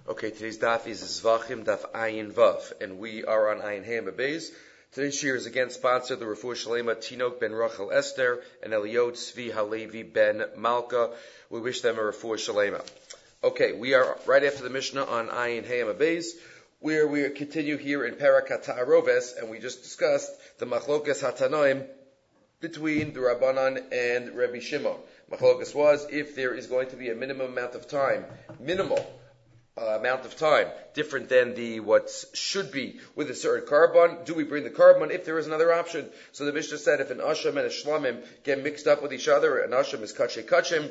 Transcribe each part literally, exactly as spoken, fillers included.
Okay, today's daf is Zvachim Daf Ayin Vav, and we are on Ayin Ham Beis. Today's shir is again sponsored the Refuah Shalema Tinok ben Rachel Esther and Eliot Tzvi Halevi ben Malka. We wish them a Refuah Shalema. Okay, we are right after the Mishnah on Ayin Ham Beis, where we continue here in Parak HaTa'aroves, and we just discussed the Machlokas HaTanoim between the Rabbanan and Rabbi Shimon. Machlokas was if there is going to be a minimum amount of time, minimal Uh, amount of time, different than the what should be with a certain carbon. Do we bring the carbon if there is another option? So the Mishnah said if an asham and a shlamim get mixed up with each other, an asham is kachay kachim,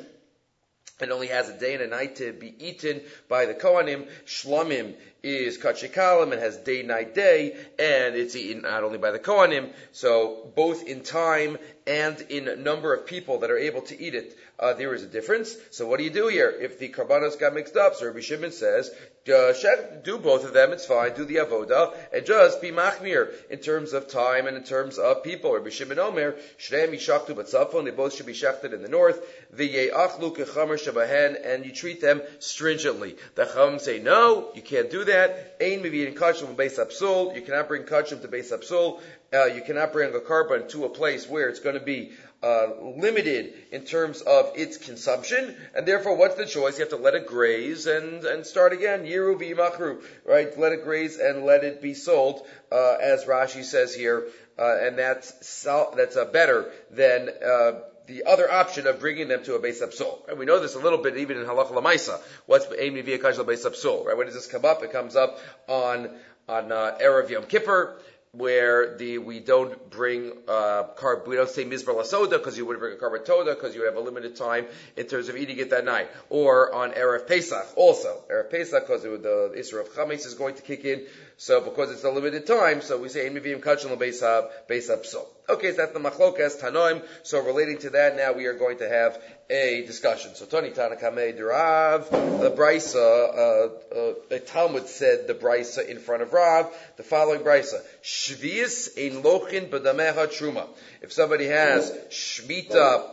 and only has a day and a night to be eaten by the Kohanim. Shlamim is kachikalim and has day, night, day, and it's eaten not only by the Kohanim. So both in time and in number of people that are able to eat it, uh, there is a difference. So what do you do here? If the karbanos got mixed up, so Rabbi Shimon says, uh, do both of them, it's fine, do the avoda, and just be machmir in terms of time and in terms of people. Rabbi Shimon Omer, shreim yishachtu batzafon, they both should be shachted in the north, v'ye'achlu kechamer shabahen, and you treat them stringently. The Chacham say, no, you can't do that. Ein mevi'in kachim beis hapsul, you cannot bring kachim to beis hapsul, uh, you cannot bring a carbon to a place where it's going to be Uh, limited in terms of its consumption, and therefore, what's the choice? You have to let it graze and and start again. Yiru v'yimachru, right? Let it graze and let it be sold, uh, as Rashi says here, uh, and that's that's uh, better than uh, the other option of bringing them to a beis hapsul. And we know this a little bit even in halacha l'maisa. What's aim v'yakash beis hapsul? Right? When does this come up? It comes up on on uh, Erev Yom Kippur, where the we don't bring uh carb we don't say mizbar lasoda because you would bring a carbon toda because you have a limited time in terms of eating it that night, or on Erev Pesach also Erev Pesach because the Isra of Chametz is going to kick in, so because it's a limited time, so we say in mivim kachon beis beis hapsul. Okay, so that's the machlokas tanoim. So relating to that, now we are going to have a discussion. So Tani Tanakamei Durav, the Brisa, uh, uh, the Talmud said the Brisa in front of Rav, the following Brisa: Shvius ein lochin b'dameha truma. If somebody has shmita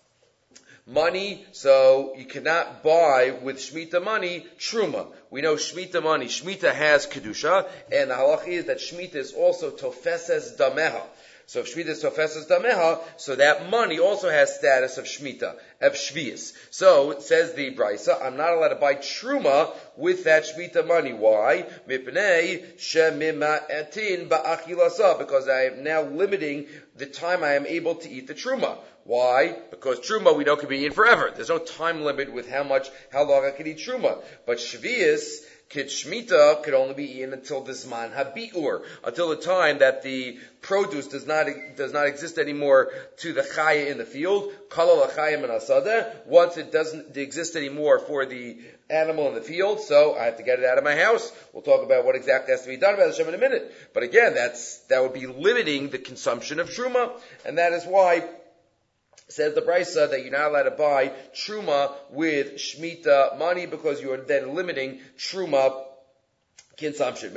money, so you cannot buy with shmita money truma. We know shmita money. Shmita has kedusha, and the halach is that shmita is also tofeses dameha. So if Shmita is Tofesas Dameha, so that money also has status of Shmita, of Shvius. So it says the Brisa, I'm not allowed to buy Truma with that Shmita money. Why? Mipnei shemima'etin ba'achilasa, because I am now limiting the time I am able to eat the Truma. Why? Because Truma we know can be eaten forever. There's no time limit with how much, how long I can eat Truma. But Shvius, Kid Shmita could only be eaten until the Zman HaBi'ur, until the time that the produce does not does not exist anymore to the Chaya in the field. Kalal HaChayim and Asada. Once it doesn't exist anymore for the animal in the field, so I have to get it out of my house. We'll talk about what exactly has to be done about Hashem in a minute. But again, that's that would be limiting the consumption of Truma, and that is why says the Brisa that you're not allowed to buy Truma with Shemitah money because you are then limiting Truma consumption.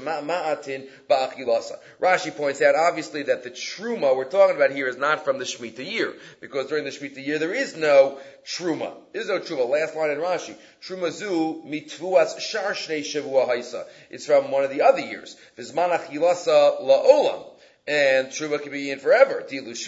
Rashi points out obviously that the Truma we're talking about here is not from the Shemitah year, because during the Shemitah year there is no Truma. There is no Truma. Last line in Rashi. Truma zu mitvuas shar shnei shavua haisa. It's from one of the other years. Vizman achilasa la'olam. And Truma can be eaten forever. Because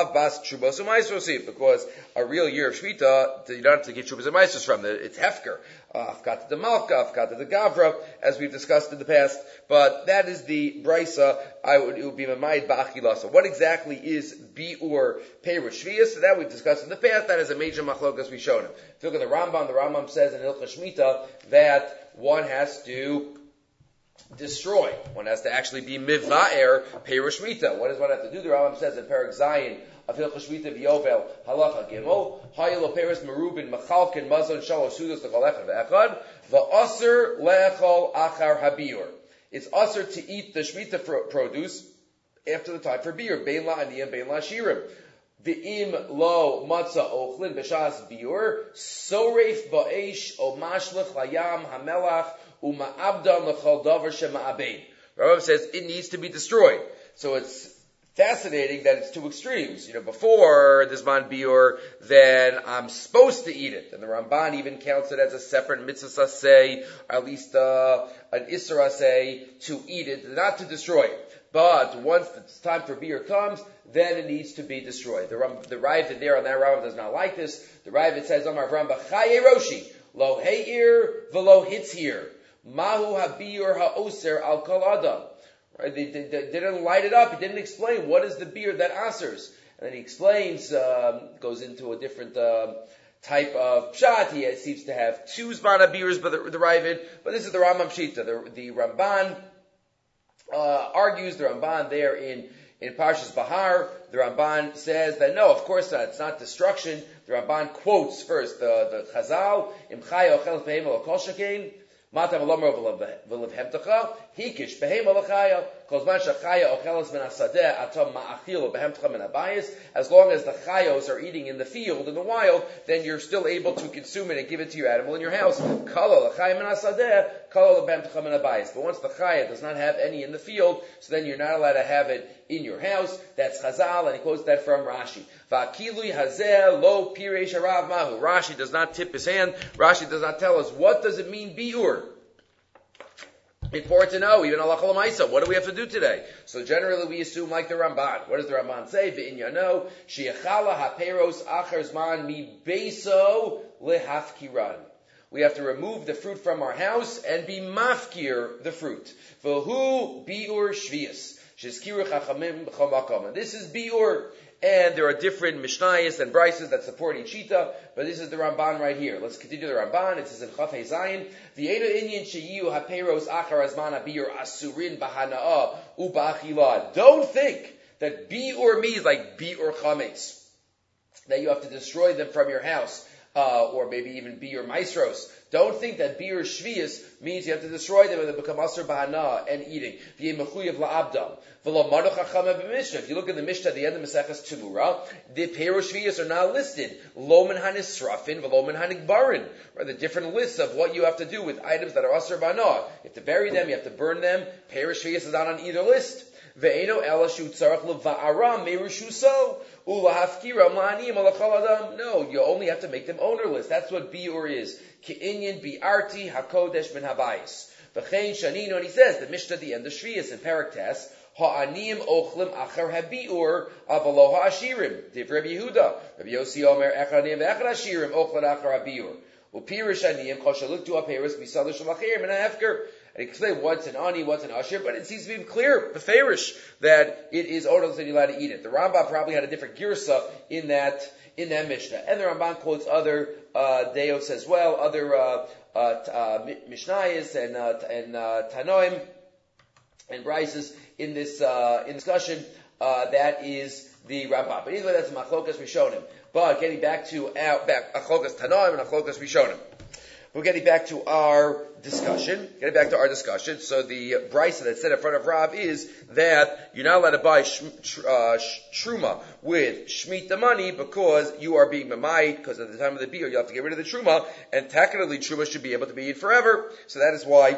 a real year of Shmita, you don't have to get Trubas and Maestros from. It's Hefker. Afkata de Malka, Afkata de Gavra, as we've discussed in the past. But that is the Brisa, I would, it would be Mamayid Ba'achilasa. What exactly is Bi'ur Perush Shvius? So that we've discussed in the past. That is a major machlokas we showed him. If you look at the Rambam, the Rambam says in Hilchah Shmita that one has to destroy. One has to actually be miva'er perush shmita. What does one have to do? The Rambam says in Perek Zayin of Hilchah Shmita v'Yovel halacha gimel hayelo perush merubin machalkin mazon shalosh sudos l'chol echad ve'echad va'aser le'echol achar habiur. It's aser to eat the shmita produce after the time for biur. Bein la'aniyim bein la'shirim. V'im lo matzah ochlin b'shas biur soreif ba'esh o mashlech layam hamelach Rambam says it needs to be destroyed. So it's fascinating that it's two extremes. You know, before this man biur, then I'm supposed to eat it. And the Ramban even counts it as a separate mitzvah say, or at least uh, an isra say, to eat it, not to destroy it. But once it's time for biur comes, then it needs to be destroyed. The, Ram, the Ravid there on that Rambam does not like this. The Ravid says, Amar Avram b'chaye roshi, lo he'ir v'lo hitzir, mahu habiur ha'oser al kol adam. Right? They, they, they didn't light it up. He didn't explain what is the biur that asers. And then he explains, um, goes into a different um, type of pshat. He seems to have two zman biurs, but the, the Ravid. But this is the Rambam Shita. The, the Ramban uh, argues, the Ramban there in in Parshas Bahar, the Ramban says that no, of course not. It's not destruction. The Ramban quotes first the the Chazal, Im chaya ochel behem al kol shekein. Matam alomar v'lev hemtecha, hikish behem alachaya, kozman shachaya ochelos min asadeh atom ma'achil behemtecha min abayis. As long as the chayos are eating in the field, in the wild, then you're still able to consume it and give it to your animal in your house. Kala l'chaya min asadeh, kala behemtecha min abayis. But once the chaya does not have any in the field, so then you're not allowed to have it in your house. That's Chazal, and he quotes that from Rashi. Va'kilui hazeh lo pireish harav mahu. Rashi does not tip his hand. Rashi does not tell us what does it mean biur. Important to know, even halacha l'maisa. What do we have to do today? So generally we assume like the Ramban. What does the Ramban say? V'inyano she'echala haperos acher zman mi beiso lehafkiran. We have to remove the fruit from our house and be mafkir the fruit. V'hu biur shvius. Shizkiru chachamim b'chol makom. And this is biur. And there are different Mishnayos and Brises that support each shita, but this is the Ramban right here. Let's continue the Ramban. It says in Chaf Hei Zayin, V'yedo inyan sheyiu haperos achar azman habiyur asurin b'hana'ah u'ba'achila. Don't think that biur means like biur chametz, that you have to destroy them from your house, uh, or maybe even biur maestros. Don't think that biur shvius means you have to destroy them and they become asur b'hana and eating. V'yei mechuyev la'abdam. If you look at the Mishnah at the end of Maseches Tumura, the Perush Shviyas are not listed. Loman hanisrafin, v'loman hanigbarin. Right, the different lists of what you have to do with items that are asur b'hana. You have to bury them, you have to burn them. Perush Shviyas is not on either list. Ve'eno ela shu tzarach leva'aram merushuso ulahafkira ma'anim alachal adam. No, you only have to make them ownerless. That's what biur is. Ke'inyan bi'arti hakodesh ben habayis. V'chein shanino, and he says the Mishnah at the end of Shviyas in Parak Tes. Ha'anim ochlim achar habiur avalo ha'ashirim. Div Rabbi Yehuda. Rabbi Yossi Omer echanim ve'echad hashirim ochlim achar habiur. Upirish aniyim kol shaluk tu aperis b'sadar shalachirim and ha'efker. And he explained what's an ani, what's an ashir, but it seems to be clear, beferish, that it is odorless and you're allowed to eat it. The Rambam probably had a different girsa in that in that Mishnah. And the Ramban quotes other uh, deos as well, other uh, uh, uh, Mishnayos and uh, and uh, Tanoim and Brises in this uh, in discussion. Uh, that is the Rambam. But either way, that's Machlokas Rishonim. But getting back to our back Machlokas Tanoim and Machlokas Rishonim. We're getting back to our discussion. Getting back to our discussion. So the brisa that's said in front of Rav is that you're not allowed to buy sh- tr- uh, sh- truma with shmita money because you are being mamayit, because at the time of the biur you have to get rid of the truma, and technically truma should be able to be eaten forever. So that is why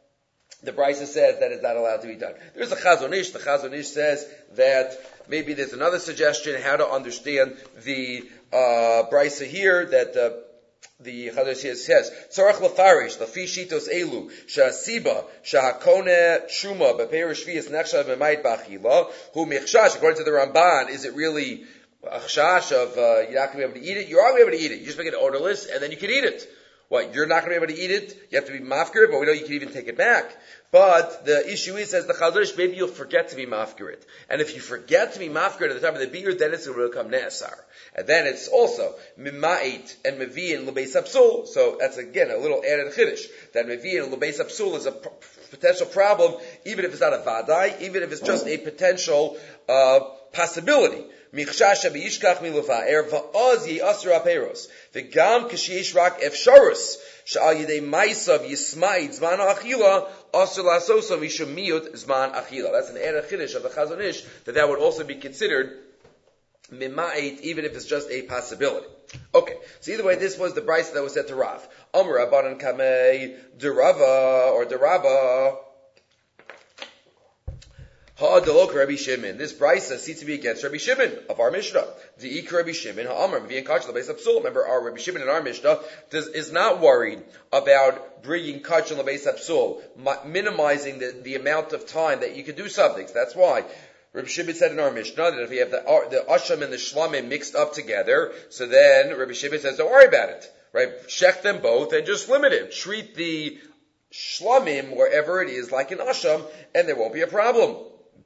the brisa says that it's not allowed to be done. There's a Chazon Ish. The Chazon Ish says that maybe there's another suggestion how to understand the uh, brisa here that. Uh, The Chazon says, "Tzarach lefarish lafi shitos elu shasiba shahakone truma beperish shvius nechshav b'mayit b'achila hu michshash." According to the Ramban, is it really a chashash of uh, you're not going to be able to eat it? You are going to be able to eat it. You just make it odorless, and then you can eat it. What? You're not going to be able to eat it. You have to be mafkir, but we know you can even take it back. But the issue is, says the Chazon Ish, maybe you'll forget to be mafkir it. And if you forget to be mafkir at the time of the biur, then it's going to become ne'asar. And then it's also mima'it and mevi'in l'beis hapsul. So that's again a little added chiddush. That mevi'in l'beis hapsul is a p- potential problem, even if it's not a vadai, even if it's just a potential uh, possibility. Michshasha b'yishkach milufa'er va'oz yi'asru aperos. V'gam k'shiyish rak efsharus. Sha'al yidei maisav yisma'id zman achila asur la'asoso mishum miyut zman achila. That's an added chiddush of the Chazon Ish, that that would also be considered mima'it, even if it's just a possibility. Okay, so either way, this was the brisa that was said to Rav. Amr Rabbanan Kamei Derava or Deraba Ha delok Rabbi Shimon. This brisa seems to be against Rabbi Shimon of our Mishnah. The Ik Rabbi Shimon ha'amar v'yin kach l'beis hapsul. Remember, our Rabbi Shimon in our Mishnah does, is not worried about bringing kach l'beis hapsul, minimizing the, the amount of time that you can do something. So that's why Rabbi Shimon said in our Mishnah that if we have the the asham and the shlamim mixed up together, so then Rabbi Shimon says, don't worry about it, right? Check them both and just limit it. Treat the shlamim wherever it is like an asham, and there won't be a problem.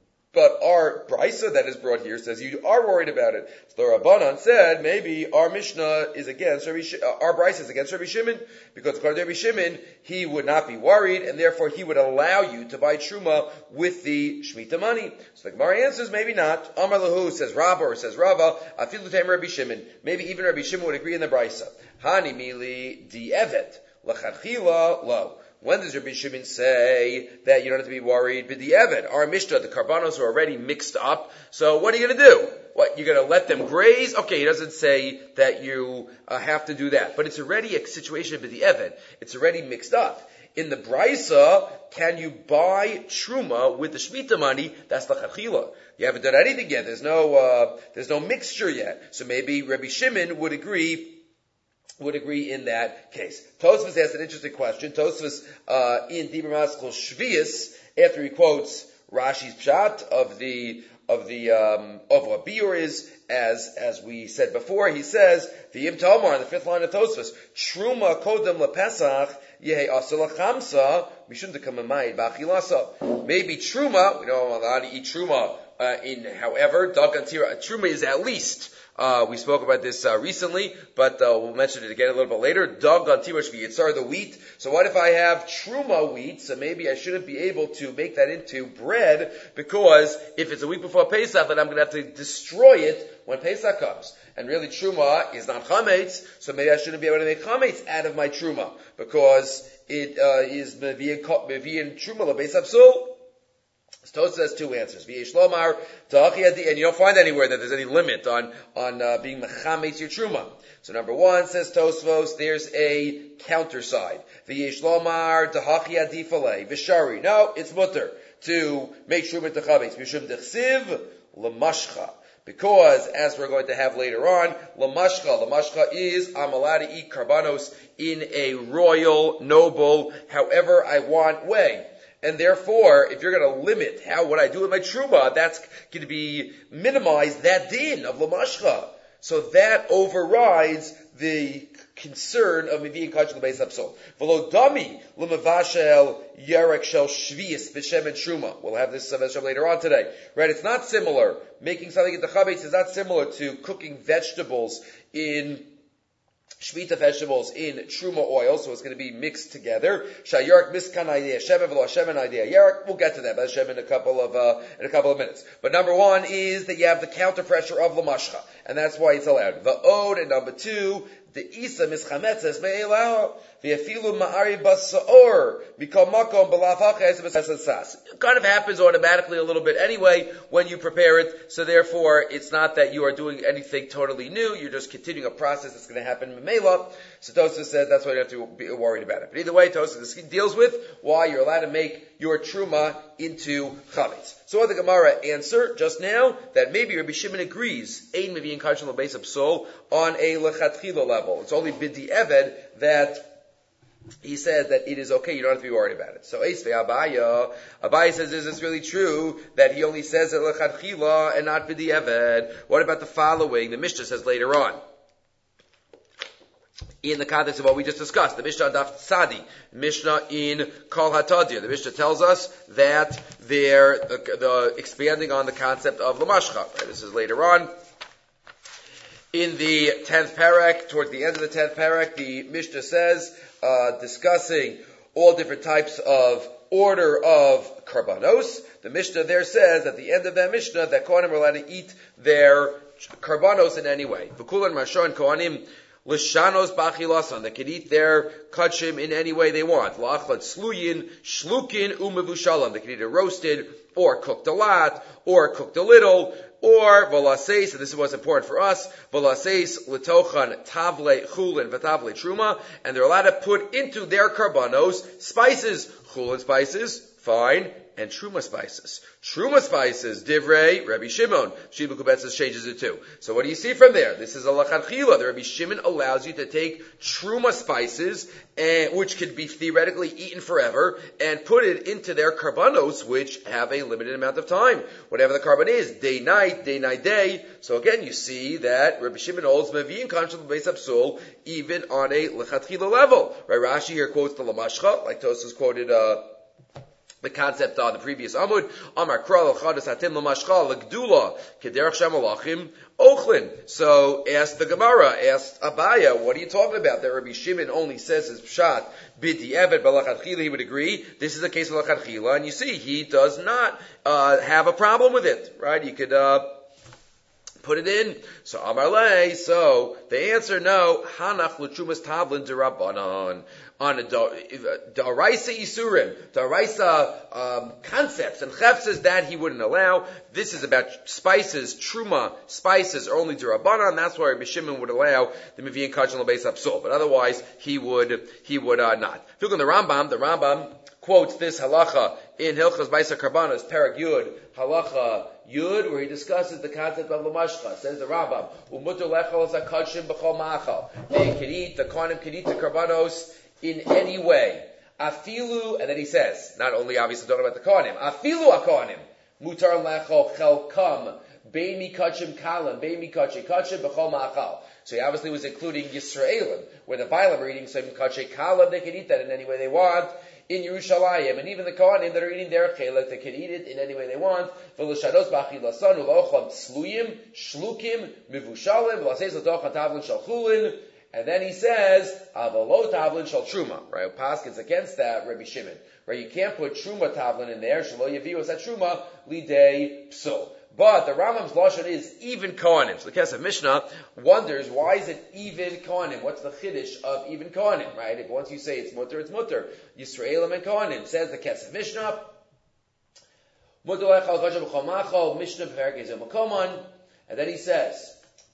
But our brisa that is brought here says you are worried about it. So the Rabbanan said maybe our Mishnah is against Rabbi Sh- our brisa is against Rabbi Shimon, because according to Rabbi Shimon he would not be worried, and therefore he would allow you to buy truma with the shmita money. So the Gemara answers maybe not. Amar lahu, says Rabba or says Rava, afilu tamer Rabbi Shimon. Maybe even Rabbi Shimon would agree in the brisa. Hani mili di evet lacharchila lo. When does Rabbi Shimon say that you don't have to be worried? B'di'evet, our Mishnah, the karbanos are already mixed up. So what are you going to do? What, you're going to let them graze? Okay, he doesn't say that you uh, have to do that. But it's already a situation b'di'evet. It's already mixed up. In the Brisa, can you buy truma with the shmita money? That's the chachila. You haven't done anything yet. There's no, uh, there's no mixture yet. So maybe Rabbi Shimon would agree would agree in that case. Tosfos asked an interesting question. Tosfos, uh, in Dibur Maskul Shvius, after he quotes Rashi's Pshat of the, of the, um, of what Biur is, as, as we said before, he says, the Im Tomar, in the fifth line of Tosfos, Truma Kodem LePesach, Yehe Asala Chamsa, Mishum Dekamayid Bachilasa. Maybe Truma, we don't allow to eat Truma, uh, in, however, Dagantira, Truma is at least, Uh, we spoke about this uh, recently, but uh, we'll mention it again a little bit later. Dog on tirosh v'yitzar, the wheat. So what if I have truma wheat? So maybe I shouldn't be able to make that into bread, because if it's a week before Pesach, then I'm going to have to destroy it when Pesach comes. And really, truma is not chametz, so maybe I shouldn't be able to make chametz out of my truma, because it uh, is mevi'in truma l'beis hapsul. Tosfos has two answers. V'yesh lomar ta'achiyadi, and you don't find anywhere that there's any limit on on uh, being mechametz your truma. So number one, says Tosfos, there's a counter side. V'yesh lomar ta'achiyadi falei v'shari. No, it's mutter to make truma techametz. Mishum dechsiv l'mashcha. Because, as we're going to have later on, lamashcha, lamashcha is, I'm allowed to eat karbanos in a royal, noble, however I want way. And therefore, if you're going to limit how what I do with my truma, that's going to be minimize that din of lamashcha. So that overrides the concern of mevi'in kach l'beis hapsul. V'lo dami l'mavashel yerek shel shvius b'shem and truma. We'll have this uh, later on today. Right? It's not similar. Making something into chametz is not similar to cooking vegetables in Shmita vegetables in truma oil, so it's going to be mixed together. Shayarik miskan idea, shemen v'lo shemen idea. Yarik, we'll get to that. That's shemen in a couple of uh, in a couple of minutes. But number one is that you have the counter pressure of lamashcha, and that's why it's allowed. The od, and number two, the isa mischametzes me'elah v'yafilu ma'ari basaor mikol makom b'lafaches b'sasasas. It kind of happens automatically a little bit anyway when you prepare it. So therefore, it's not that you are doing anything totally new. You're just continuing a process that's going to happen in Mela. So Tosfos says that's why you don't have to be worried about it. But either way, Tosfos deals with why you're allowed to make your truma into chametz. So what the Gemara answer just now, that maybe Rabbi Shimon agrees, ein mevi'in kach l'beis hapsul, on a lechatchila level. It's only b'di'eved that he says that it is okay, you don't have to be worried about it. So Eisvei Abaya, Abaya says, is this really true that he only says it lechatchila and not b'di'eved? What about the following? The Mishnah says later on, in the context of what we just discussed, the Mishnah Daf Tzadi, Mishnah in Kol HaTadir, the Mishnah tells us that they're the, the expanding on the concept of Lamashcha. Right? This is later on. In the tenth parak, towards the end of the tenth parak, the Mishnah says, uh, discussing all different types of order of karbanos. The Mishnah there says, at the end of that Mishnah, that Kohanim are allowed to eat their karbanos in any way. V'kulan Marsha and Kohanim L'shanos b'achilasan, they can eat their kachim in any way they want. La'achlat sluyin, shlukin, umevushalam, they can eat it roasted, or cooked a lot, or cooked a little, or v'laseis, and this is what's important for us, v'laseis l'tochan tavle chulin v'tavle truma, and they're allowed to put into their karbanos spices, chulin spices, Fine. And truma spices. Truma spices, divrei, Rabbi Shimon. Sheba Kubetzes changes it too. So what do you see from there? This is a lachatchila. The Rabbi Shimon allows you to take truma spices, and, which could be theoretically eaten forever, and put it into their karbanos, which have a limited amount of time. Whatever the carbon is, day, night, day, night, day. So again, you see that Rabbi Shimon holds mevi'in conscious beis absul, even on a lachatchila level. Right? Rashi here quotes the Lamashcha, like Tosfos quoted, uh, the concept on the previous Amud, Amar Kral Chadas Hatim Lamashcha Legdula Kederach Shamalachim Ochlin. So asked the Gemara, asked Abaya, what are you talking about? That Rabbi Shimon only says his pshat bidi evet balachatchila. He would agree. This is a case of lachatchila, and you see he does not uh, have a problem with it, right? You could uh, put it in. So Amar Lei. So the answer no. Hanach l'trumas tavlin derabanan. On a daraisa isurim, daraisa um, concepts and chefses that he wouldn't allow. This is about spices, truma spices are only derabanan. That's why Rabbi Shimon would allow the mevi'in kachan l'beis absul, but otherwise he would he would uh, not. If you look in the Rambam, the Rambam quotes this halacha in Hilchos Baisa Karbanos, Perek Yud, halacha Yud, where he discusses the concept of Lamashcha. Says the Rambam, Umutu lechol zakadshim b'chol ma'achal. They can eat, the kohanim can eat the Karbanos in any way. Afilu, and then he says, not only obviously talking about the kohanim, afilu akohanim, mutar lechol chelkam, beimi kachim kalam, beimi kachim kachim b'chol ma'achal. So he obviously was including Yisraelim, where the Bailam are eating some kachim kalam, they can eat that in any way they want. In Yerushalayim, and even the Kohanim that are eating their chelek, they can eat it in any way they want. V'l'shados b'achilasan u'locham tzluyim, shlukim, mivushalim, v'lasez l'toch ha'tavlin shal chulin. And then he says, avalo tavlin shal truma. Right? Paskins against that, Rabbi Shimon. Right? You can't put truma tavlin in there. Shalo yaviu as that truma lidei psul. But the Rambam's lashon is even kohanim. So the Kesef Mishnah wonders, why is it even kohanim? What's the chiddush of even kohanim? Right? If once you say it's mutter, it's mutter. Yisraelim and kohanim. Says the Kesef Mishnah. Mutter lechal kachim b'chol ma'achal Mishnah perek ezem makoman. And then he says,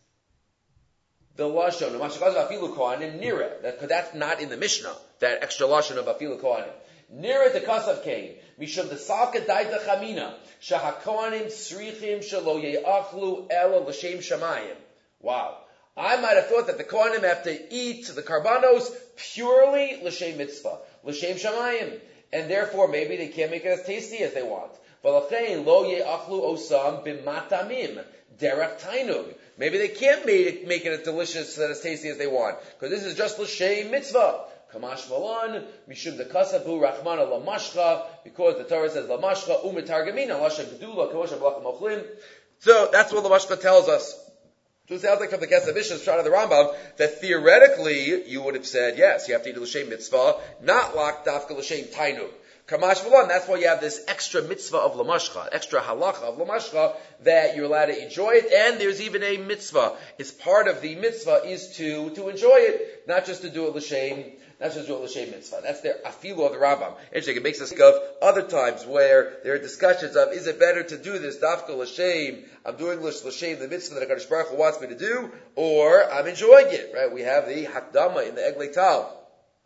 the lashon, the mashakaz of afilu kohanim nira. Because that's not in the Mishnah. That extra lashon of afilu kohanim. Nira the kasav came. Mishum the salka daita chamina. Shahakohanim srichim shelo ye'achlu ela l'shem shamayim. Wow. I might have thought that the kohanim have to eat the karbanos purely l'shem mitzvah, l'shem shamayim, and therefore maybe they can't make it as tasty as they want. V'lachein lo ye'achlu osam b'matamim derech tainug. Maybe they can't make it, make it as delicious and as tasty as they want, because this is just l'shem mitzvah. Kamash Malan, Mishum the Kasabu, Rachmana Lamashcha, because the Torah says Lamashcha, Umitargamina, Lashem Gedula, Kosha Blachim Ochlim. So that's what Lamashcha tells us. So it sounds like from the Kesef Mishnah, shot of the Rambam, that theoretically you would have said, yes, you have to eat l'shem mitzvah, not lak dafka l'shem tainu. Kamash Malan, that's why you have this extra mitzvah of Lamashcha, extra halacha of Lamashcha, that you're allowed to enjoy it, and there's even a mitzvah. It's part of the mitzvah is to, to enjoy it, not just to do it l'shem. That's just l'shem mitzvah. That's their afilu of the Rambam. Interesting. It makes us think of other times where there are discussions of, is it better to do this dafka l'shem? I'm doing l'shem the mitzvah that HaKadosh Baruch Hu wants me to do, or I'm enjoying it. Right? We have the hakdama in the Eglei Tal.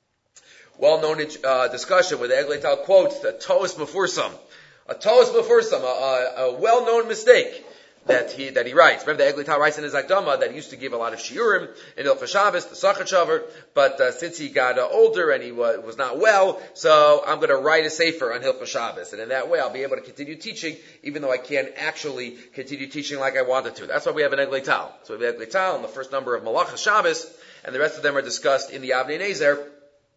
Well-known uh, discussion where the Eglei Tal quotes the Toas Mefursam, a Toas Mefursam, a, a, a well-known mistake that he that he writes. Remember, the Eglei Tal writes in his Akdama that he used to give a lot of shiurim in Hilchos Shabbos, the Sachat Shavar, but uh, since he got uh, older and he was, was not well, so I'm going to write a sefer on Hilchos Shabbos, and in that way I'll be able to continue teaching, even though I can't actually continue teaching like I wanted to. That's why we have an Eglei Tal. So we have Eglei Tal in the first number of Malachas Shabbos, and the rest of them are discussed in the Avnei Nezer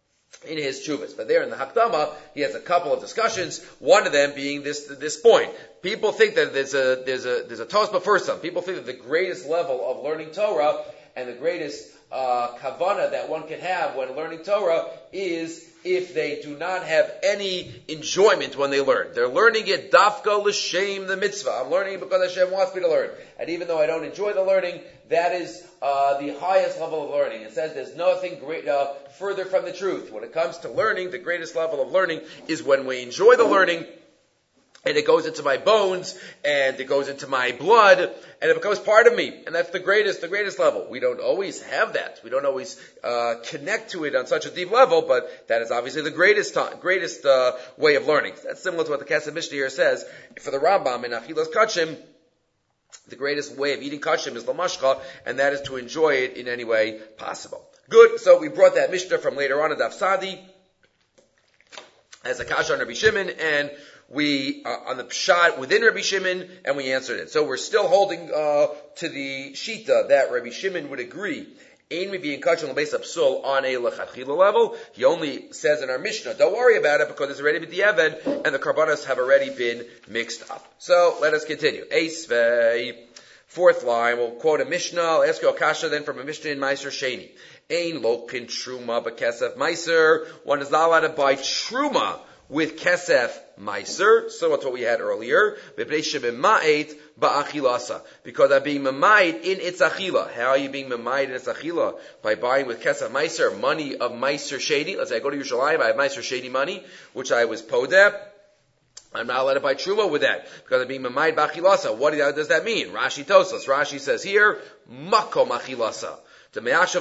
in his Chuvas. But there in the Hakdama, he has a couple of discussions, one of them being this this point. People think that there's a there's a there's a tosba for some. People think that the greatest level of learning Torah and the greatest uh, kavana that one can have when learning Torah is if they do not have any enjoyment when they learn. They're learning it dafka l'shem the mitzvah. I'm learning it because Hashem wants me to learn. And even though I don't enjoy the learning, that is uh, the highest level of learning. It says there's nothing great, uh, further from the truth. When it comes to learning, the greatest level of learning is when we enjoy the learning and it goes into my bones, and it goes into my blood, and it becomes part of me. And that's the greatest, the greatest level. We don't always have that. We don't always uh, connect to it on such a deep level, but that is obviously the greatest time, greatest uh, way of learning. That's similar to what the Kesef Mishnah here says. For the Rambam in Achilas Kachim, the greatest way of eating kachim is lamashcha, and that is to enjoy it in any way possible. Good. So we brought that Mishnah from later on in Daf Sadi as a kasha on Rabbi Shimon, and we, uh, on the pshat within Rabbi Shimon, and we answered it. So we're still holding, uh, to the shita that Rabbi Shimon would agree, Ein Mevi'in Kachim L'Beis Hapsul on a Lechatchila level. He only says in our Mishnah, don't worry about it because it's already been diavad, and the karbanos have already been mixed up. So, let us continue. Eisvei, fourth line, we'll quote a Mishnah, I'll ask you a kasha then from a Mishnah in Meiser Sheni. Ein Lokin Truma B'Kesef Meiser, one is not allowed to buy Truma with Kesef Meiser, similar to what we had earlier, because I'm being Mamayit in its Achila. How are you being Mamayit in its Achila? By buying with Kesef Meiser, money of Meiser Shady. Let's say I go to Yerushalayim, I have Meiser Shady money, which I was Podeh. I'm not allowed to buy Truma with that, because I'm being Mamayit B'Achilasa. What does that mean? Rashi Tosas. Rashi says here, Makom Achilasa. Not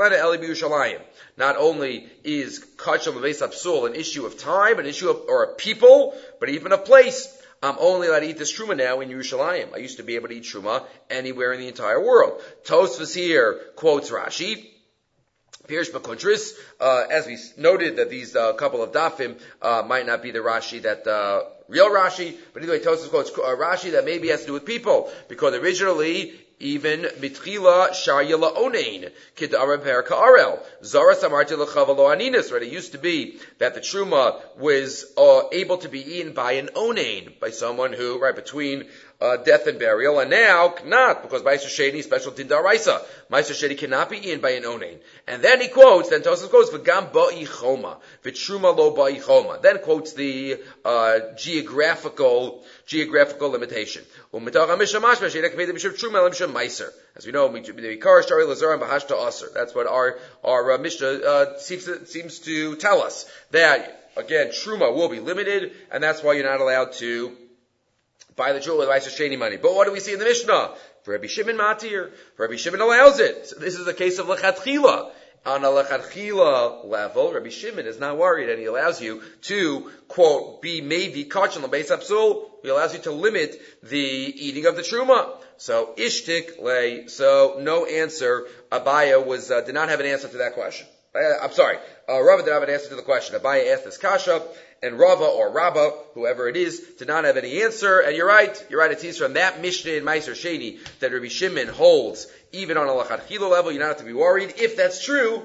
only is Kachim L'Beis Hapsul an issue of time, an issue of, or a people, but even a place. I'm only allowed to eat this Truma now in Yerushalayim. I used to be able to eat Truma anywhere in the entire world. Tosfos here quotes Rashi. Pirish Makontris, uh, as we noted that these uh, couple of dafim uh, might not be the Rashi that uh, real Rashi, but anyway, Tosfos quotes uh, Rashi that maybe has to do with people, because originally even mitchila sharya la'onein kid'ara per ka'arel zara samarti l'chava lo aninis. Right, it used to be that the truma was uh, able to be eaten by an onein, by someone who, right, between uh, death and burial, and now not, because Meiser Sheni special din daraisa. Meiser Sheni cannot be eaten by an onein. And then he quotes, then Tosfos quotes v'gam ba'i choma v'truma lo ba'i choma. Then quotes the uh, geographical geographical limitation. As we know, that's what our our uh, Mishnah uh, seems, to, seems to tell us. That, again, Truma will be limited, and that's why you're not allowed to buy the Truma with Meiser Sheni money. But what do we see in the Mishnah? For Rabbi Shimon Matir, for Rabbi Shimon allows it. So this is a case of Lechatchila. On a Lechatchila level, Rabbi Shimon is not worried, and he allows you to, quote, be maybe Kachim L'Beis Hapsul. He allows you to limit the eating of the Truma. So, Ishtik lay, so no answer. Abaya was, uh, did not have an answer to that question. Uh, I'm sorry, uh, Rava did not have an answer to the question. Abaya asked this kasha, and Rava or Rabba, whoever it is, did not have any answer. And you're right, you're right, it seems from that Mishnah in Meiser Sheni that Rabbi Shimon holds, even on a Lechatchila level, you don't have to be worried. If that's true,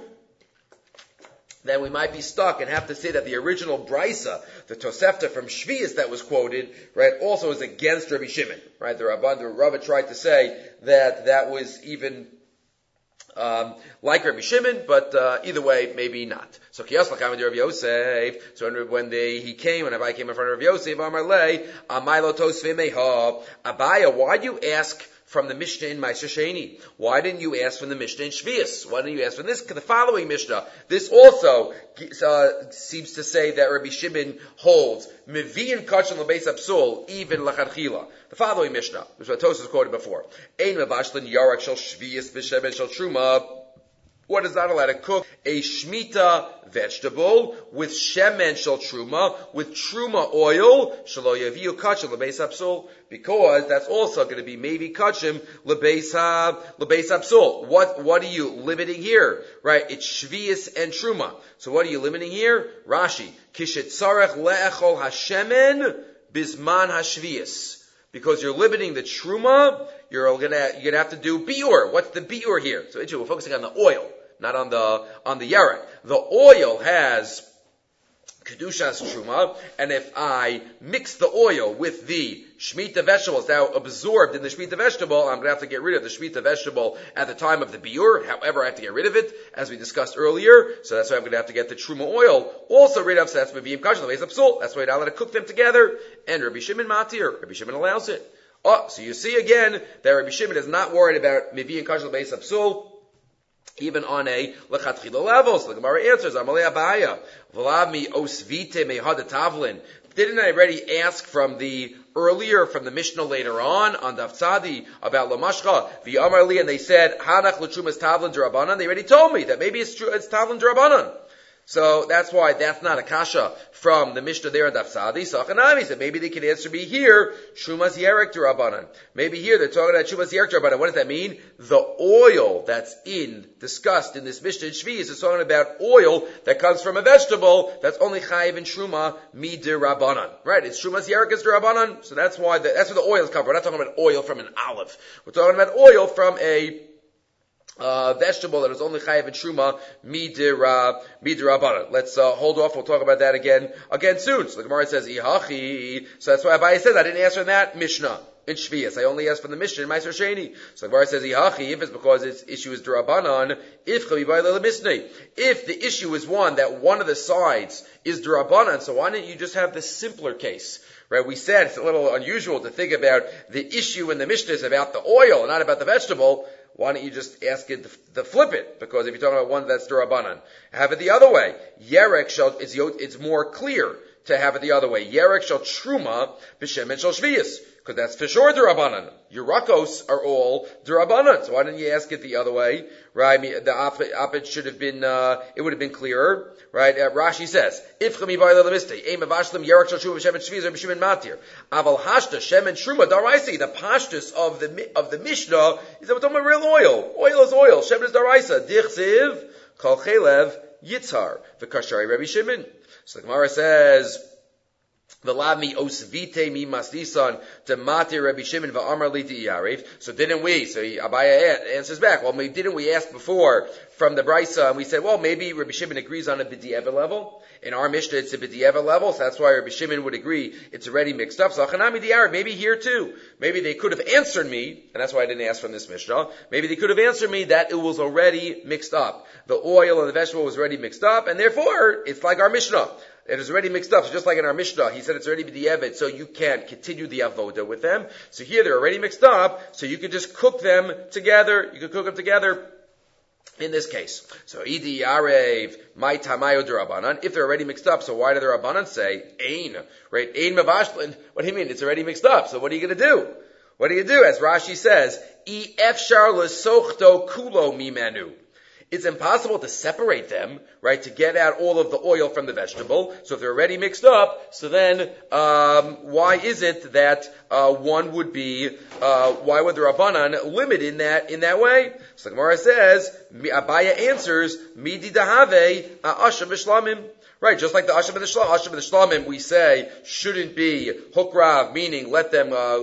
then we might be stuck and have to say that the original Brisa, the Tosefta from Shvius that was quoted, right, also is against Rabbi Shimon, right? The Rabban, the Rava tried to say that that was even um, like Rabbi Shimon, but uh, either way, maybe not. So Kiyas L'Kam Rabbi Yosef. So when they, he came, when Abai came in front of Rabbi Yosef, Amar Lei, Amaylo Tosvei Meha, Abaya, why do you ask from the Mishnah in Meiser Sheni? Why didn't you ask from the Mishnah in Shvius? Why didn't you ask from this, the following Mishnah? This also uh, seems to say that Rabbi Shimon holds Mevi'in Kachim L'Beis Hapsul, even L'Chadchila. The following Mishnah, which was Tosfos quoted before. Ein Mevashlin Yarak Shel Shvius B'Shemen Shel Truma. What is not allowed to cook? A Shemitah vegetable with Shemen Shel Truma, with Truma oil, Shelo Yaviu Kachim L'Beis Hapsul, because that's also going to be maybe Kachim L'Beis Hapsul. What, what are you limiting here? Right, it's Shvius and Truma. So what are you limiting here? Rashi, Kishet Tzarech Le'echol HaShemen Bizman HaShvius. Because you're limiting the Truma, you're gonna, you're gonna have to do Biur. What's the Biur here? So we're focusing on the oil, not on the, on the Yarek. The oil has Kedushas Truma, and if I mix the oil with the Shemitah vegetables now absorbed in the Shemitah vegetable, I'm going to have to get rid of the Shemitah vegetable at the time of the Biur. However, I have to get rid of it, as we discussed earlier, so that's why I'm going to have to get the Truma oil also rid of, so that's Mevi'im Kachim L'Beis Hapsul. That's why I'm not allowed to cook them together, and Rabbi Shimon Matir, Rabbi Shimon allows it. Oh, so you see again that Rabbi Shimon is not worried about Mevi'im Kachim L'Beis Hapsul, even on a Lechatchila level. So the Gemara answers, Amalei Abaya, V'lav mi osvite mehad tavlin. Didn't I already ask from the earlier, from the Mishnah later on, on Daf Tzadi, about Lamashcha, V'Amar Li, and they said, Hanach l'Trumas Tavlin D'Rabanan? They already told me that maybe it's true, it's Tavlin D'Rabanan. So that's why that's not a kasha from the Mishnah there in Daf Tzadi. Sachanami said maybe they can answer me here, Shumas Yerek D'Rabanan. Maybe here they're talking about Shumas Yerek D'Rabanan. What does that mean? The oil that's in, discussed in this Mishnah in Shvi'is is talking about oil that comes from a vegetable that's only chayiv in Shuma Mi'D'Rabanan. Right? It's Shumas Yerek is D'Rabanan, so that's why, the, that's where the oil is covered. We're not talking about oil from an olive. We're talking about oil from a Uh, vegetable that is only chayav and truma midira midirabanan. Let's uh, hold off. We'll talk about that again again soon. So the Gemara says ihachi. So that's why Abaye says I didn't answer in that Mishnah in Shvi'as. I only asked from the Mishnah in Meiser Sheni. So the Gemara says ihachi. If it's because its issue is derabanan, if if the issue is one that one of the sides is derabanan, so why don't you just have the simpler case? Right? We said it's a little unusual to think about the issue in the Mishnah is about the oil and not about the vegetable. Why don't you just ask it to, to flip it? Because if you're talking about one that's D'Rabanan, have it the other way. Yerek shall, it's, it's more clear to have it the other way. Yerek shall truma b'shem and shall shvius. Because that's for sure D'Rabanan. Yurakos are all D'Rabanan. So why didn't you ask it the other way? Right? The opposite should have been, uh, it would have been clearer. Right? Uh, Rashi says, If chami vayla lemiste, eim avashlim yerek shal truma b'shem and shvius or b'shem and matir. Aval hashta shem and truma daraisi. The pashtus of the, of the Mishnah is that we're talking about real oil. Oil is oil. Shem is daraisa. Dichsiv, kol chelev, yitzhar. V'kashari Rabbi Shimon. So the Gemara says, V'lami osvite mi masnisan to mati Rabbi Shimon v'amar li di'yarev. So didn't we? So he, Abaya answers back. Well, didn't we ask before from the Brisa? And we said, well, maybe Rabbi Shimon agrees on a b'di'eva level. In our Mishnah, it's a b'di'eva level, so that's why Rabbi Shimon would agree it's already mixed up. So achanami di'yarev. Maybe here too. Maybe they could have answered me, and that's why I didn't ask from this Mishnah. Maybe they could have answered me that it was already mixed up. The oil and the vegetable was already mixed up, and therefore it's like our Mishnah. It is already mixed up. So just like in our Mishnah, he said it's already b'di'evet, so you can't continue the avoda with them. So here they're already mixed up, so you can just cook them together. You can cook them together in this case. So idi yarev my tamayo derabanan. If they're already mixed up, so why do the Rabbanan say ein? Right? Ein mavashlin. What do you mean? It's already mixed up. So what are you going to do? What do you do? As Rashi says, I efshar lesochto kulo mimenu. It's impossible to separate them, right, to get out all of the oil from the vegetable. So if they're already mixed up, so then um, why is it that uh, one would be, uh, why would the Rabbanan limit in that in that way? So the Gemara says, Abaya answers, Midi dahave asham v'shlamim. Right, just like the asham v'shlamim, asham v'shlamim we say shouldn't be hukrav, meaning let them uh,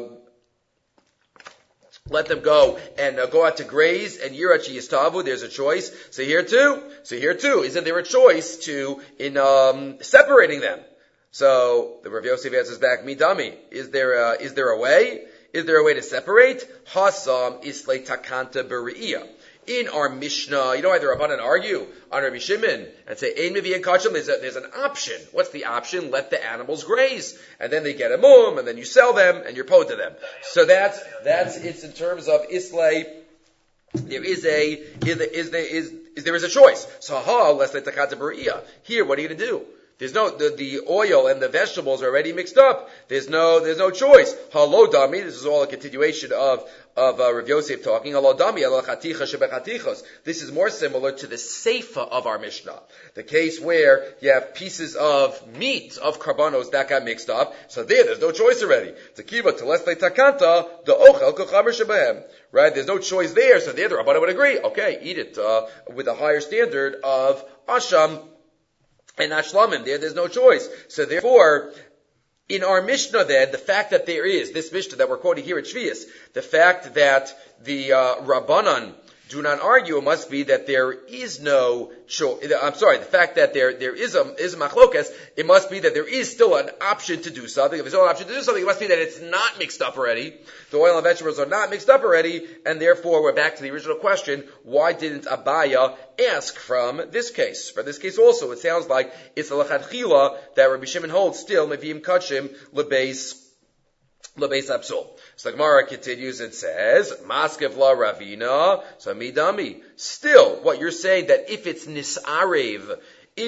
Let them go and uh, go out to graze and yirachi yistavu. There's a choice. So here too. So here too. Isn't there a choice to in um, separating them? So the Rav Yosef answers back, midami. Is there a, is there a way? Is there a way to separate? Hasam islay takanta beriya. In our Mishnah, you know why the Rabbanan argue on Rabbi Shimon and say, Ein mevi and kachim, there's, there's an option. What's the option? Let the animals graze. And then they get a mum, and then you sell them, and you're paid to them. So that's, that's, it's in terms of Islay, there is a, is there, is there, is, is, there is a choice. So ha, let's let takata beriya. Here, what are you going to do? There's no, the, the oil and the vegetables are already mixed up. There's no, there's no choice. Halo dami, this is all a continuation of, of, uh, Rav Yosef talking. Halo dami, ala chaticha shebechatichos. This is more similar to the seifa of our Mishnah. The case where you have pieces of meat, of karbanos that got mixed up. So there, there's no choice already. Tekiva, telesle takanta, the ochel kochamer shebehem. Right? There's no choice there. So there, the Rabbanan would agree. Okay, eat it, uh, with a higher standard of asham, and not shlamim. There, there's no choice. So therefore, in our Mishnah then, the fact that there is, this Mishnah that we're quoting here at Shvi'as, the fact that the uh, Rabbanan do not argue, it must be that there is no choice. I'm sorry, the fact that there there is a is a machlokas, it must be that there is still an option to do something. If there's no option to do something, it must be that it's not mixed up already. The oil and vegetables are not mixed up already, and therefore we're back to the original question, why didn't Abaya ask from this case? For this case also, it sounds like it's a lachatchila that Rabbi Shimon holds still, meviim kachim lebeis lebeis absul. So the Gemara continues and says, Maskev la Ravina, so midami. Still, what you're saying that if it's nisarev, if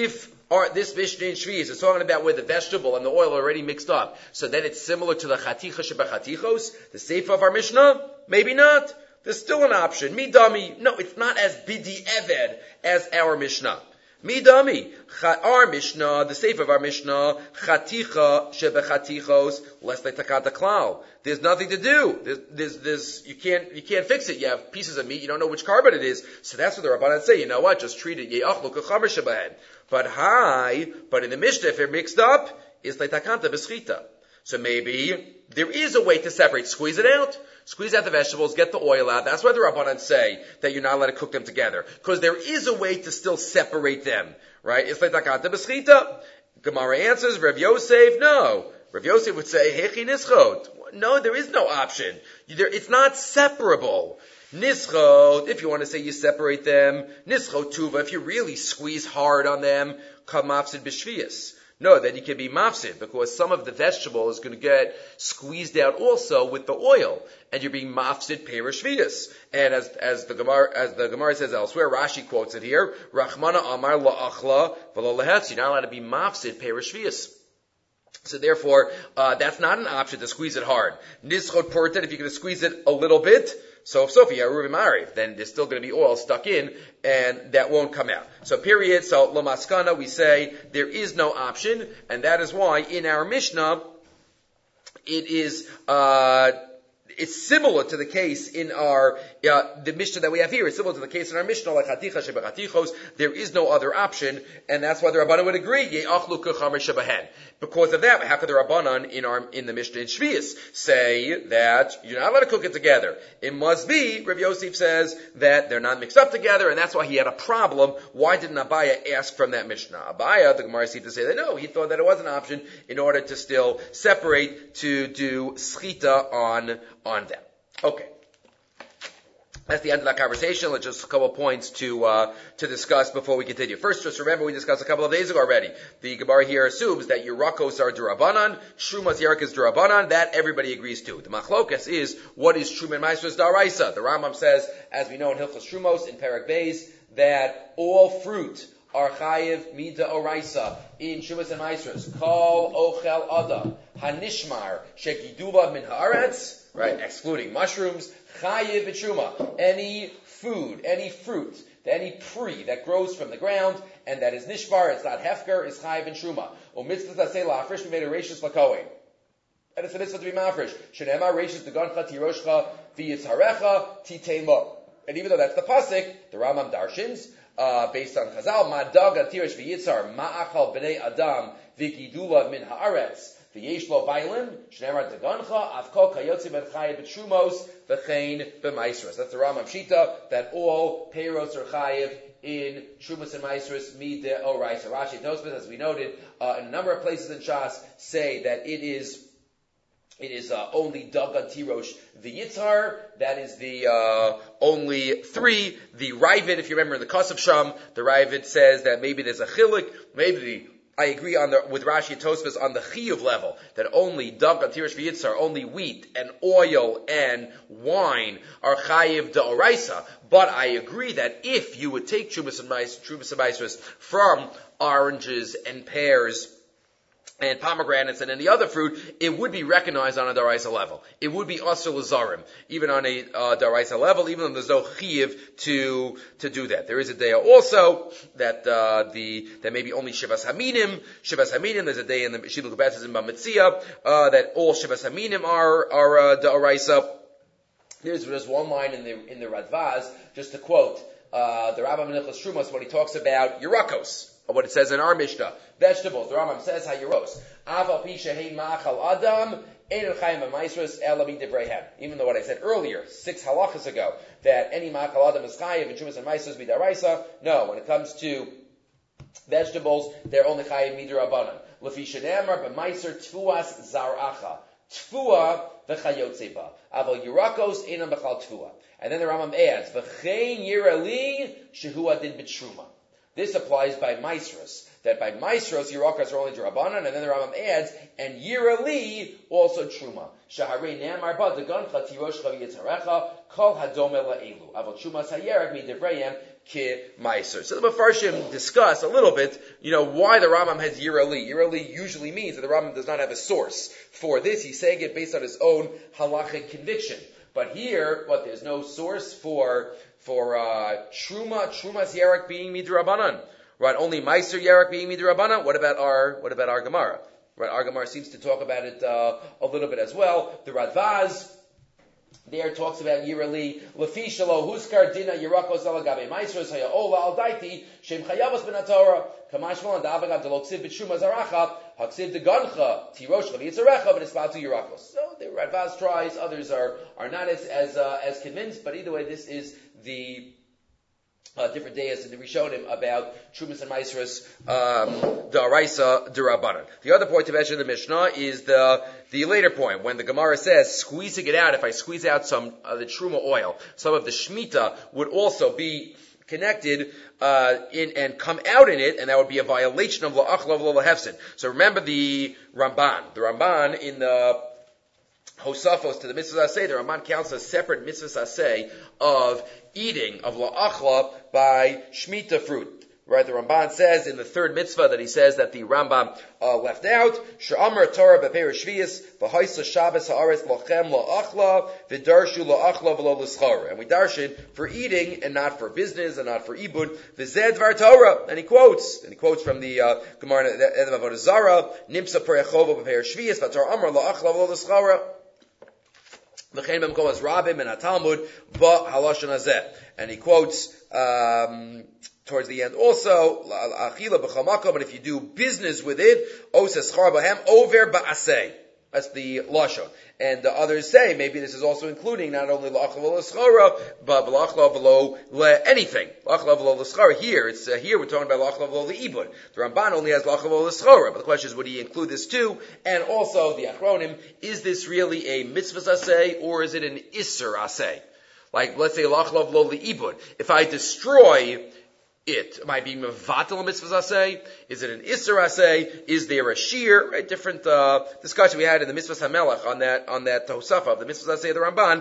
Or this Mishnah in Shvi'is is talking about where the vegetable and the oil are already mixed up. So then it's similar to the chaticha shebachatichos, the sefer of our Mishnah? Maybe not. There's still an option. Midami. No, it's not as bidi eved as our Mishnah. Midami. Our Mishnah, the sefer of our Mishnah, chaticha shebachatichos, lest they takata klal. There's nothing to do. There's, there's, there's, you can't, you can't fix it. You have pieces of meat, you don't know which carbon it is. So that's what the Rabbanan say. You know what? Just treat it. Ye'achlu k'chamer shebahen. But hi, but in the Mishnah, if they're mixed up, it's like takanta b'schita. So maybe there is a way to separate. Squeeze it out. Squeeze out the vegetables, get the oil out. That's why the Rabbanan say that you're not allowed to cook them together. Because there is a way to still separate them. Right? It's like takanta b'schita. Gemara answers, Rav Yosef, no. Rav Yosef would say, hechi nischot. No, there is no option. There, it's not separable. Nischot, if you want to say you separate them, nischot tuva, if you really squeeze hard on them, kam mafsid b'shvius. No, then you can be mafsid, because some of the vegetable is going to get squeezed out also with the oil, and you're being mafsid perishvius. And as as the Gemara as the Gemara says elsewhere, Rashi quotes it here, Rachmana amar la'achla v'lo lehetz. You're not allowed to be mafsid perishvius. So therefore, uh, that's not an option to squeeze it hard. Nischot portet, if you're going to squeeze it a little bit, so if Sophia Ruben Mariv, then there's still going to be oil stuck in, and that won't come out. So period. So Lamaskana, we say there is no option, and that is why in our Mishnah it is uh it's similar to the case in our uh, the Mishnah that we have here. It's similar to the case in our Mishnah, like chaticha shebachatichos. There is no other option, and that's why the Rabbanan would agree. Ye'achlu k'chamer shebahen. Because of that, how could the Rabbanan in our in the Mishnah in Shvi'is say that you're not allowed to cook it together? It must be. Rav Yosef says that they're not mixed up together, and that's why he had a problem. Why didn't Abaya ask from that Mishnah? Abaya, the Gemara seems to say that no, he thought that it was an option in order to still separate to do schita on. on them. Okay. That's the end of that conversation. Let's just a couple of points to uh, to discuss before we continue. First, just remember we discussed a couple of days ago already. The Gemara here assumes that Yerakos are Durabanan, Shrumas Yerak is Durabanan. That everybody agrees to. The Machlokas is what is Shrum and Maisros Daraisa. The Rambam says, as we know in Hilchos Shrumos in Perek Beis, that all fruit are chayiv mida oraisa in Shumas and Maisros. Kol ochel ada hanishmar shegidula min haaretz. Right, excluding mushrooms, chayiv b'truma, any food, any fruit, any pri that grows from the ground, and that is nishvar, it's not hefker, is chayiv b'truma. O mitzvah tasei la'afresh made a rashis lakohen. And it's a mitzvah to be mafresh. Shenemar rashis degancha tiroshcha v'yitzharecha titein lo. And even though that's the pasuk, the Rambam darshins, uh, based on Chazal, ma'dag atirish v'yitzhar ma'achal b'nei adam v'gidula min haaretz. V'yesh lo bailim, shneimar degancha, avkol kayotzi ben chayiv b'trumos, v'chein b'maisros. That's the Rambam Shita, that all peiros are chayiv in Trumas and Maisros mide oraisa. Rashi Tosfos, as we noted, uh, in a number of places in Shas, say that it is it is uh, only dagan tirosh v'yitzhar. That is the uh, only three. The Ravid, if you remember in the Kasav Sham, the Ravid says that maybe there's a chilik, maybe the I agree on the, with Rashi and Tosfos on the chiyuv level, that only dagan tirish v'yitzar, only wheat and oil and wine are chayiv da'oraisa. But I agree that if you would take trumas and maisros from oranges and pears and pomegranates and any other fruit, it would be recognized on a daraisa level. It would be asur l'zarim, even on a uh, daraisa level, even though there's no chiyuv to to do that. There is a day also that uh, the that maybe only shivas haminim, shivas haminim. There's a day in the Shiluk Baptism in Bamitzia uh, that all shivas haminim are are uh, daraisa. There's just one line in the in the Radvaz, just to quote uh, the Rambam Nichlas Shumos when he talks about Yerakos. What it says in our Mishnah, vegetables. The Rambam says hayiros. Aval pi shehein ma'achal adam ein chayim v'maisros ela midivreihem. Even though what I said earlier, six halachas ago, that any ma'achal adam is chayiv and trumas and maisros midaraisa. No, when it comes to vegetables, they're only chayiv midirabanan. Lefi shenemar b'maiser tfuas zaracha. Tfua v'chayotzeba. Aval yirakos einam b'chal tfua. And then the Rambam adds, v'chein yirali shehu adin b'truma. This applies by Maisros, that by Maisros, Yirakas are only Durabanan, and then the Rambam adds, and Yirali, also Truma. Shaharei Ne'amar ba degancha tiroshcha v'yitzarecha, kol hadome la'elu. Aval Truma sayerak mi devrayim, ki meiser. So the Mefarshim discuss a little bit, you know, why the Rambam has Yirali. Yirali usually means that the Rambam does not have a source for this. He's saying it based on his own halachic conviction. But here, what, there's no source for, for, uh, Truma, Trumas Yarak being Midrabanan. Right? Only Meiser Yarak being Midrabanan. What about our, what about our Gemara? Right? Our Gemara seems to talk about it, uh, a little bit as well. The Radvaz, there talks about Yirali, Lefi Shalo, Huskar Dina, Yirakos Alagabe, Maestros, Haya Ola, Al Daiti, Shem Chayavos Ben Torah, Kamashmal, and Davagab, the Loksiv, Bishuma Zaracha, Haksiv de Gancha, Tirosh, Yitzharecha, but Espatu Yirakos. So the Radvaz tries, others are, are not as, as, uh, as convinced, but either way, this is the, Uh, different days in the Rishonim about Trumas and Maisros, um, the Araisa Durabanan. The other point to mention in the Mishnah is the, the later point, when the Gemara says, squeezing it out, if I squeeze out some of the Truma oil, some of the Shemitah would also be connected, uh, in, and come out in it, and that would be a violation of La'achla V'lo Hefsin. So remember the Ramban. The Ramban in the Hosafos to the Mitzvah Aseh, the Ramban counts a separate Mitzvah Aseh of eating of la'achla by Shemitah fruit. Right, the Ramban says in the third mitzvah that he says that the Rambam uh, left out, Sh'amar Torah b'peir shvius, v'haisa Shabbos ha'aretz lachem la'achla, v'darshu la'achla v'lo l'schara. And we darshan for eating and not for business and not for ibud, v'zed var Torah. And he quotes, and he quotes from the uh, Gemara in the Avodah Zarah, Nimsa perechova b'peir shvius, v'tar amar la'achla v'lo l'schara. V'chein b'mkol as Rabim and HaTalmud b'halashon hazeh. And he quotes, um, towards the end also, achila b'chamakom, and if you do business with it, oses schar b'hem, over ba'aseh. That's the lashon. And the others say, maybe this is also including not only la'achla v'lo l'schara, but la'achla v'lo anything. La'achla v'lo l'schara. Here, it's, uh, here we're talking about la'achla v'lo l'ibud. The Ramban only has la'achla v'lo l'schara, but the question is, would he include this too? And also, the Achronim, is this really a mitzvah aseh, or is it an isser aseh? Like, let's say la'achla v'lo l'ibud. If I destroy it, am I being mevatel a mitzvah aseh? Is it an isser aseh? Is there a shear? Right? Different uh, discussion we had in the mitzvah hamelech on that on that Tosafa of the mitzvah aseh of the Ramban.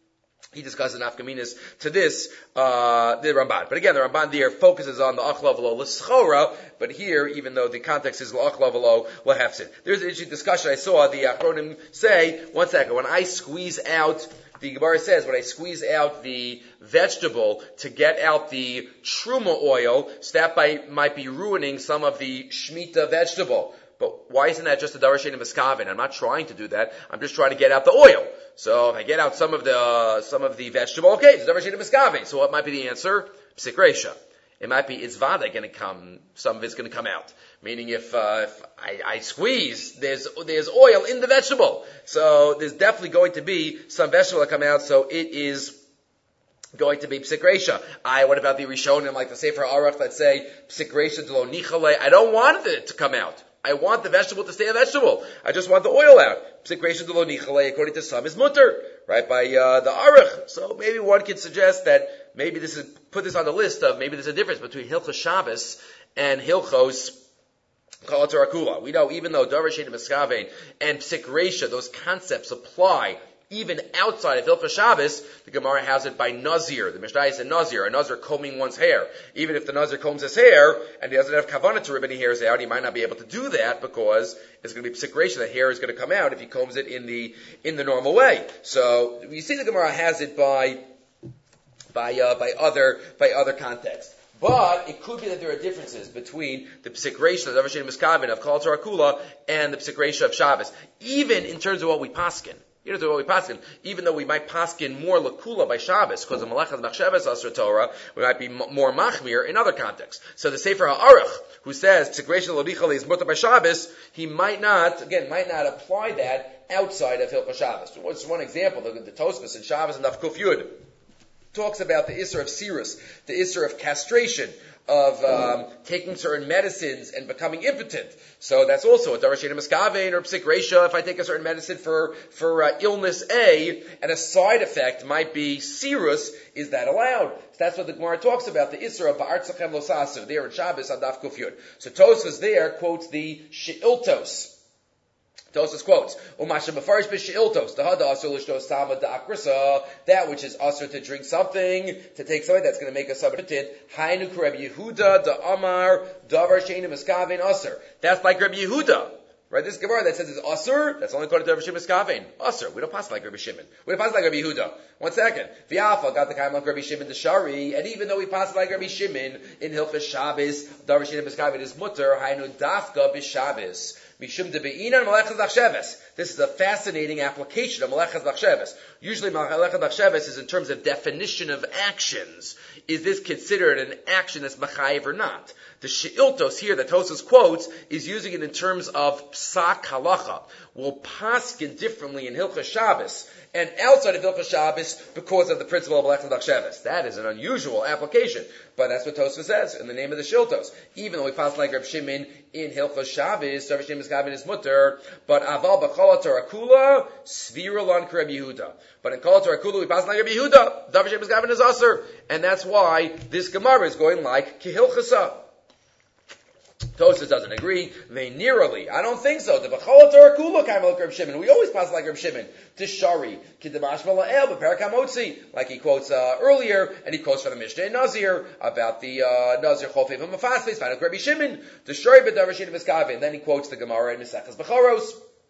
He discusses nafkaminas to this uh, the Ramban. But again, the Ramban there focuses on the achla v'lo l'schora. But here, even though the context is l'achla v'lo l'hefsid, there's an interesting discussion I saw. The Achronim say, one second, when I squeeze out. The Gemara says, when I squeeze out the vegetable to get out the truma oil, so that by, might be ruining some of the Shemitah vegetable. But why isn't that just a darashin of miskavin? I'm not trying to do that. I'm just trying to get out the oil. So if I get out some of the, uh, some of the vegetable, okay, it's a darashin of miskavin. So what might be the answer? Psik reisha. It might be, it's vada going to come, some of it's going to come out. Meaning if, uh, if I, I squeeze, there's, there's oil in the vegetable. So there's definitely going to be some vegetable that come out, so it is going to be psik reisha. I, what about the Rishonim, like the Sefer Aruch that say, psik reisha de lo nichale? I don't want it to come out. I want the vegetable to stay a vegetable. I just want the oil out. Psik reisha de lo nichale, according to some, is mutter, right, by, uh, the Aruch. So maybe one could suggest that maybe this is, put this on the list of, maybe there's a difference between Hilchos Shabbos and Hilchos Kol HaTorah. We know even though Davar Shein Miskavein and Psik Reisha, those concepts apply even outside of Hilchos Shabbos, the Gemara has it by Nazir. The Mishnah is a Nazir, a Nazir combing one's hair. Even if the Nazir combs his hair and he doesn't have kavanah to rip any hairs out, he might not be able to do that because it's going to be Psik Reisha. The hair is going to come out if he combs it in the in the normal way. So we see the Gemara has it by by uh, by other by other contexts. But it could be that there are differences between the Psik Reisha, the Davar Shein Miskaven of Kol Torah Kula, and the Psik Reisha of Shabbos. Even in terms of what we paskin. You know, what we paskin. Even though we might paskin more lakula by Shabbos, because of Malachas Machshavas Asr Torah, we might be m- more machmir in other contexts. So the Sefer HaAruch, who says Psik Reisha lo nichale is mutter by Shabbos, he might not, again, might not apply that outside of Hilchos Shabbos. So what's one example? The, the Tosfos in Shabbos and Daf Kuf Yud talks about the Isser of Sirus, the Isser of castration, of um, taking certain medicines and becoming impotent. So that's also a Davar Shein Miskavein or Psik Reisha. If I take a certain medicine for for uh, illness A, and a side effect might be Sirus, is that allowed? So that's what the Gemara talks about, the Isser of Ba'artzachem Losaser, there in Shabbos on Daf Kuf Yud. So Tosfos there quotes the She'iltos Tosas quotes, "Umasha mafarish b'sheiltos dahada asur l'shtos tama da'akrisa." That which is asur to drink something, to take something that's going to make us submitted. Hainu Rabbi Yehuda da Amar davar sheinu miskavein asur. That's like Rabbi Yehuda. Right, this Gemara that says it's Asur, that's only according to Rabbi Shimon Skavein. Asur. We don't pass like Rabbi Shimon. We don't pass like Rabbi Yehuda. One second. V'alfa got the kaim like Rabbi Shimon the Shari, and even though we pass like Rabbi Shimon in Hilchas Shabbos, Davar Shimon Skavein is mutter, hainu dafka b'Shabbos. Mishum de be'inan malechas lachsheves. This is a fascinating application of malechas lachsheves. Usually malechas lachsheves is in terms of definition of actions. Is this considered an action that's machayev or not? The she'iltos here that Tosas quotes is using it in terms of psak halacha. Will paskin differently in Hilchas Shabbos and outside of Hilchas Shabbos because of the principle of malechas lachsheves. That is an unusual application, but that's what Tosas says in the name of the she'iltos. Even though we pass like Reb Shimon in Hilchas Shabbos, Reb Shimon Skavein is mutter, but aval b'chol Torah kula svira lan Reb Yehuda. But in Kol Torah kula we pass like Reb Yehuda. Reb Shimon Skavein is aser, and that's why this Gemara is going like kihilchasa. Tosas doesn't agree. They nearly. I don't think so. The b'chol Torah kula kaim like Reb Shimon. We always pass like Reb Shimon. Tishari kidamash mala'el b'perakamotzi, like he quotes uh, earlier, and he quotes from the Mishnah in Nazir about the uh, Nazir chofev and mafasfes. Found like Rabbi Shimon. Tishari b'davar sheinu miskavein. And then he quotes the Gemara in Maseches Bechoros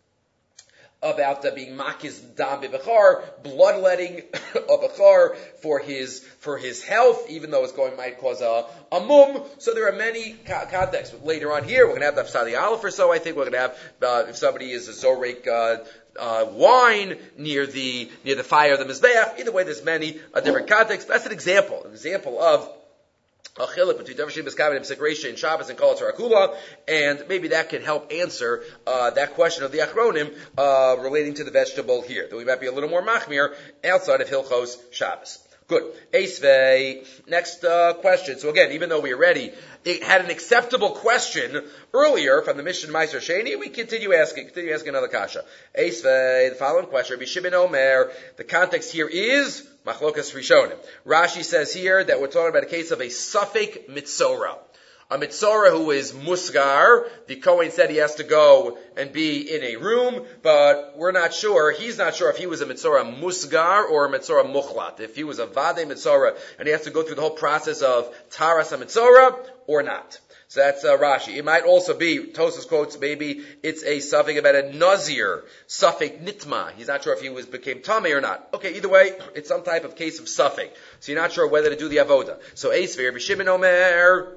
about uh, being makis dam b'bechar, bloodletting of bechar for his for his health, even though it's going might cause a, a mum. So there are many co- contexts. Later on here, we're going to have the Afsadi Aleph or so. I think we're going to have uh, if somebody is a zorek uh, uh, wine near the near the fire of the mizbeach. Either way, there's many uh, different contexts. That's an example, an example of a chiluk between Davar Sheinu Miskavein and Psik in Shabbos and Kol Torah Kula, and maybe that can help answer uh, that question of the Achronim uh, relating to the vegetable here. That we might be a little more machmir outside of Hilchos Shabbos. Good. Eisvei. Next uh, question. So again, even though we already had an acceptable question earlier from the Mishnah Meiser Sheni, we continue asking, continue asking another kasha. Eisvei. The following question. Rabbi Shimon Omer. The context here is Machlokas Rishonim. Rashi says here that we're talking about a case of a Safek Mitzora. A Mitzora who is Musgar. The Kohen said he has to go and be in a room, but we're not sure. He's not sure if he was a Mitzora Musgar or a Mitzora Muchlat. If he was a Vade Mitzora and he has to go through the whole process of Taras HaMitzora or not. So that's uh, Rashi. It might also be, Tosas quotes, maybe it's a suffix about a Nazir, suffix Nitma. He's not sure if he was became Tameh or not. Okay, either way, it's some type of case of suffix. So you're not sure whether to do the Avoda. So Eisvei, Rabbi Shimon Omer.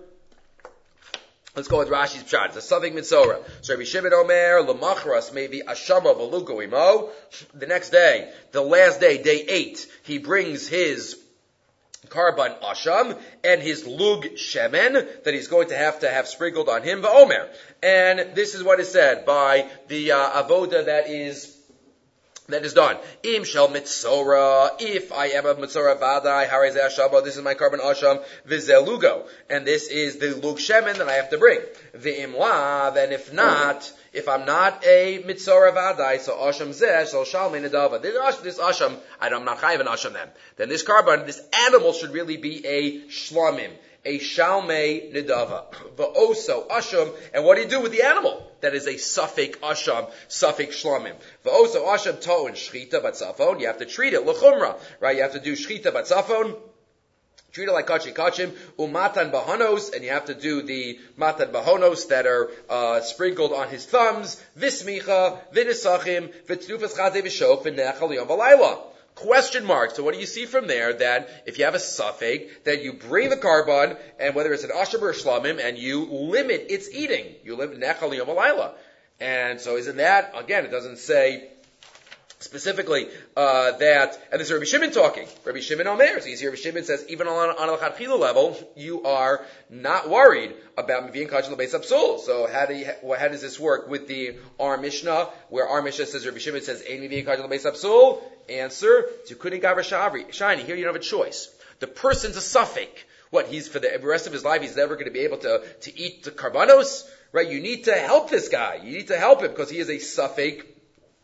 Let's go with Rashi's pshat. It's a suffix Mitzora. So Rabbi Shimon Omer, Lamachras, maybe Ashama Velugo Imo. The next day, the last day, day eight, he brings his Karban Asham and his Lug Shemen that he's going to have to have sprinkled on him, Va'omer. And this is what is said by the uh, Avoda that is that is done. Im shel mitzora, if I am a mitzora vadai, harei zeh hashama, this is my Karban Asham, v'zeh lugo, and this is the Lug Shemen that I have to bring. V'im la, then if not, if I'm not a mitzora vadai, so Asham zeh, so shalmei nedava. This, this Asham, I'm not chayiv an Asham then. Then this Karban, this animal should really be a shlamim, a shalmei nedava. V'oso Asham, and what do you do with the animal? That is a suffix asham, suffix shlamim. V'oso asham to'un shchita batzafon. You have to treat it l'chumra, right? You have to do shchita batzafon. Treat it like kachi kachim. Umatan bahonos, and you have to do the matan bahonos that are uh, sprinkled on his thumbs. Vismicha, v'nisachim, v'tnufas chazei v'shok, v'nechal yom v'layla. Question mark. So what do you see from there? That if you have a suffix, that you bring the Karban, and whether it's an asham or a shlamim, and you limit its eating. You limit nechal yom alayla. And so isn't that, again, it doesn't say specifically uh, that, and this is Rabbi Shimon talking. Rabbi Shimon Omer. So you see Rabbi Shimon says, even on, on a L'chadchila level, you are not worried about Mevi'in Kachel L'Beis Absul. So how do you, how does this work with the our Mishnah, where our Mishnah says, Rabbi Shimon says, Ein Mevi'in Kachel L'Beis Absul? Answer, to Kunin Gavra Shiny. Here you don't have a choice. The person's a suffix. What, he's for the rest of his life, he's never going to be able to, to eat the karbanos? Right? You need to help this guy. You need to help him because he is a suffix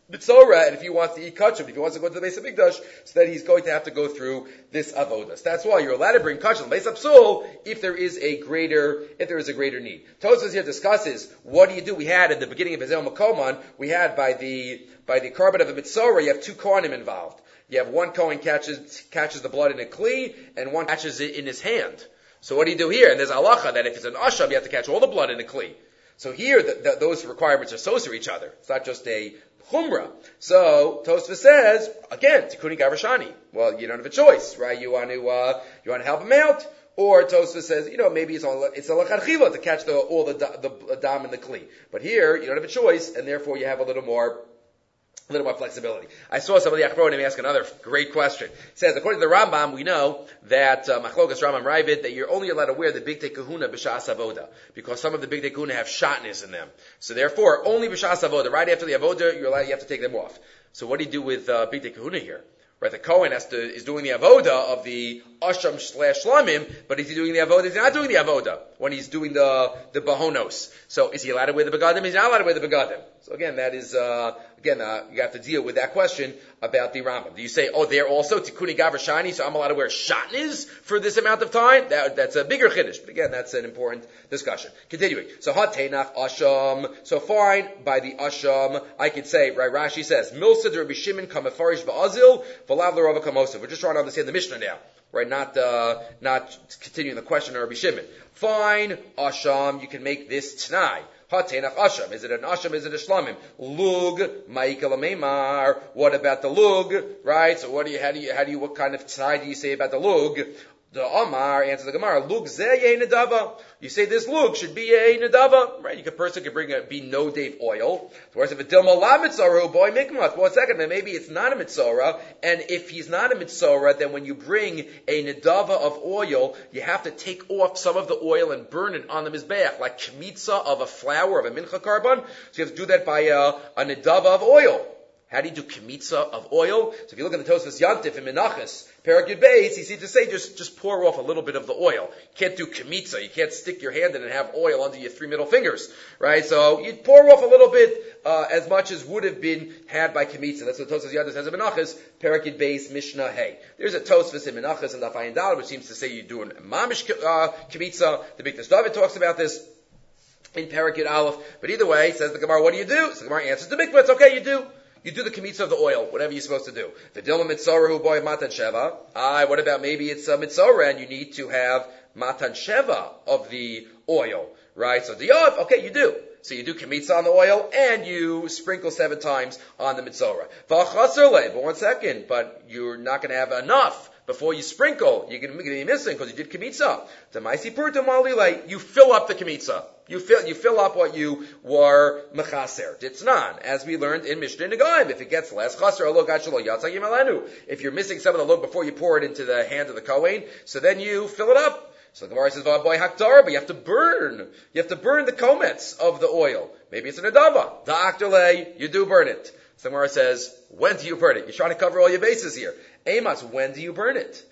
Mitzora, and if he wants to eat kachim, if he wants to go to the Beis Hamikdash, so then he's going to have to go through this avodas. That's why you're allowed to bring kachim Beis Hapsul if there is a greater, if there is a greater need. Tosfos here discusses what do you do. We had at the beginning of Hazel Makoman, we had by the by the carbon of a Mitzora, you have two kohanim involved. You have one kohen catches catches the blood in a kli, and one catches it in his hand. So what do you do here? And there's halacha that if it's an asham, you have to catch all the blood in a kli. So here, the, the, those requirements are close to each other. It's not just a chumrah. So Tosfos says again, tikuni gavrashani. Well, you don't have a choice, right? You want to uh, you want to help him out, or Tosfos says, you know, maybe it's a it's a lachadchila to catch the, all the the dam in the kli. But here, you don't have a choice, and therefore you have a little more. A little more flexibility. I saw some of the Achronim ask another great question. It says, according to the Rambam, we know that uh, Machlokas Rambam Ravid, that you're only allowed to wear the Bigdei Kahuna b'shas avoda, because some of the Bigdei Kahuna have shatnez in them. So therefore, only b'shas avoda. Right after the avoda, you're allowed. You have to take them off. So what do you do with uh, Bigdei Kahuna here? Right, the Kohen has to, is doing the avoda of the asham slash shlamim, but is he doing the avoda? He's not doing the avoda when he's doing the, the bahonos. So is he allowed to wear the begadim? He's not allowed to wear the begadim. So again, that is, uh, again, uh, you have to deal with that question about the Rambam. Do you say, oh, they're also tikuni gavrashani, so I'm allowed to wear shatnez for this amount of time? That, that's a bigger chiddush. But again, that's an important discussion. Continuing. So, ha tenach asham. So fine, by the asham, I could say, right, Rashi says, milsa de Rabbi Shimon kamefarish ba'azil, v'lav l'rava kamosav. We're just trying to understand the Mishnah now. Right, not, uh, not continuing the question of Rabbi Shimon. Fine, asham, you can make this t'nai. Hatenach asham. Is it an asham? Is it a shlamim? Lug, ma'ikal meimar. What about the lug? Right? So what do you, how do you, how do you, what kind of t'nai do you say about the lug? The Amar answers the Gemara, lug zeh nedava. You say this lug should be a nedava, right? You could, person could bring a, be no dave oil. Whereas if a dilma la mitzora, boy, mikmat. Well, second, then maybe it's not a mitzora, and if he's not a mitzora, then when you bring a nedava of oil, you have to take off some of the oil and burn it on the mizbeach, like kmitza of a flour, of a mincha carbon. So you have to do that by a, a nedava of oil. How do you do kmitza of oil? So if you look at the Tosfos Yantif in Menachos, Perek Yud Beis, he seems to say just, just pour off a little bit of the oil. You can't do kmitza. You can't stick your hand in and have oil under your three middle fingers, right? So you pour off a little bit, uh, as much as would have been had by kmitza. That's what Tosfos Yantif says in Menachos, Perek Yud Beis, Mishnah Hey. There's a Tosfos in Menachos and Daf Ayin Daled, which seems to say you're doing mamish uh, kmitza. The Bikdash David talks about this in Perek Yud Aleph. But either way, says the Gemara, what do you do? So the Gemara answers the mikvah. It's okay, you do. You do the kmitza of the oil, whatever you're supposed to do. The dilma mitzora hu boy matan sheva. Ah, what about maybe it's a mitzora and you need to have matan sheva of the oil, right? So diyav, okay, you do. So you do kmitza on the oil and you sprinkle seven times on the mitzora. But one second, but you're not going to have enough. Before you sprinkle, you're going to be missing because you did kmitza. You fill up the kmitza. You fill, you fill up what you were mechaser. Ditznan, as we learned in Mishnah Negaim. If it gets less, chaser alog achalo yatzagim alanu. If you're missing some of the log before you pour it into the hand of the kohen, so then you fill it up. So the Gemara says, boy haktar, but you have to burn. You have to burn the komets of the oil. Maybe it's an adava. Da'aktale, you do burn it. So the Gemara says, when do you burn it? You're trying to cover all your bases here. Amos, when do you burn it?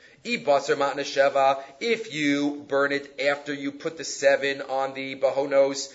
If you burn it after you put the seven on the bahonos,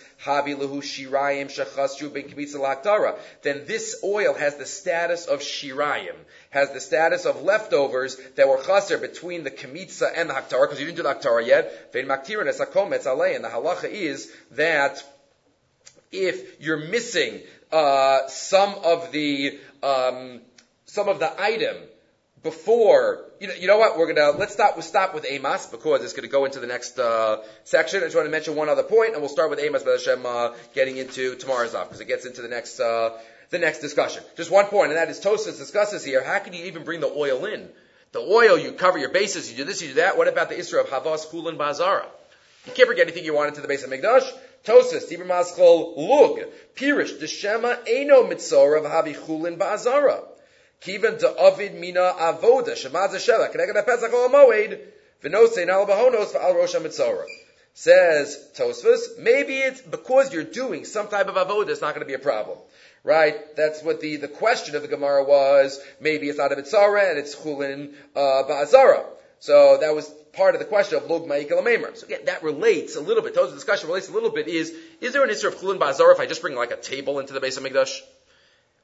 then this oil has the status of shirayim, has the status of leftovers that were chaser between the kmitza and the haktara, because you didn't do the haktara yet. And the halacha is that if you're missing uh, some of the um, some of the item before, you know, you know what? We're gonna let's stop. We'll stop with Amos because it's gonna go into the next uh, section. I just want to mention one other point, and we'll start with Amos, B'ez Hashem, uh, getting into tomorrow's daf because it gets into the next uh, the next discussion. Just one point, and that is Tosfos discusses here. How can you even bring the oil in? The oil, you cover your bases, you do this, you do that. What about the Isra of Havas Chulin Ba'azara? You can't bring anything you want into the base of Mikdash. Tosfos Tibur Maskol Lug Pirish Deshema Eino Mitzora V'Havi Chulin Ba'azara. Kiven to Ovid Mina Avoda Shemaz Shela Keneged Pesach Ol Moed V'Nosein Al Bahonos V'Al Rosh HaMitzora. Says Tosfos, maybe it's because you're doing some type of avoda, it's not going to be a problem. Right? That's what the, the question of the Gemara was. Maybe it's not a mitzara and it's chulin uh, ba'azara. So that was part of the question of log ma'ikal amemer. So again, that relates a little bit. Tosfos' discussion relates a little bit. Is is there an issue of chulin ba'azara if I just bring like a table into the base of Mikdash?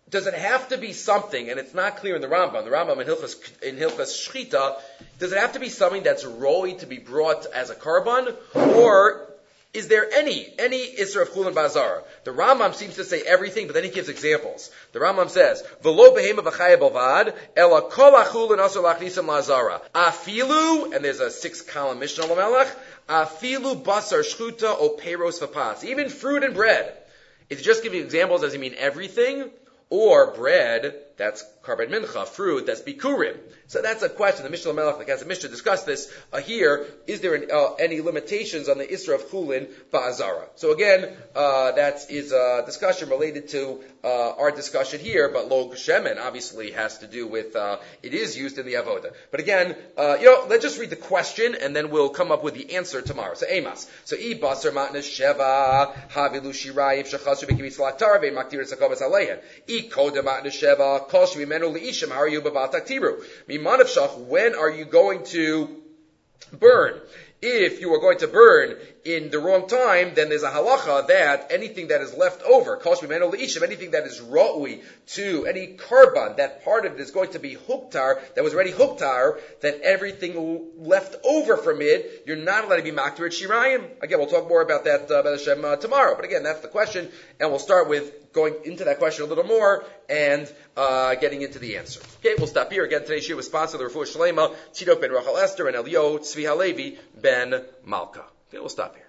does it have to be something, and it's not clear in the Rambam, the Rambam in Hilchas, in Hilchas Shchita, does it have to be something that's roi to be brought as a karban, or is there any, any Isra of Chulin Bazar? The Rambam seems to say everything, but then he gives examples. The Rambam says, V'lo behema v'chaya b'vad, ela kol achulin asur lachnisam lazara. Afilu, and there's a six-column Mishnah Lamelech, afilu basar shchuta o peros v'pas. Even fruit and bread. If you just give you examples, does he mean everything? Or bread, that's karban mincha, fruit, that's bikurim. So that's a question. The Mishnah Melech, like as the Mishnah discussed this uh, here, is there an, uh, any limitations on the Isra of Chulin Ba'azara? So again, uh, that is a discussion related to uh, our discussion here, but Lo Shemen obviously has to do with, uh, it is used in the Avodah. But again, uh, you know, let's just read the question and then we'll come up with the answer tomorrow. So Amos. So I Basar Matnas Sheva, Havilu Shirayim, Shechasu Bekimis Laktar, Ve Maktir Sakobas Aleyan. I Koda Matnas Sheva, Kol Shvimenu Liishim, How are you Babat Taktiru? When are you going to burn? If you are going to burn in the wrong time, then there's a halacha that anything that is left over, anything that is ra'ui to any karban, that part of it is going to be huktar, that was already huktar, then everything left over from it, you're not allowed to be maktir at shirayim. Again, we'll talk more about that uh, Hashem, uh, tomorrow. But again, that's the question, and we'll start with going into that question a little more and uh, getting into the answer. Okay, we'll stop here. Again, today's shiur was sponsored by Refuah Shlema, Tzidok ben Rachel Esther, and Elio Tzvi Halevi ben Malka. Okay, we'll stop here.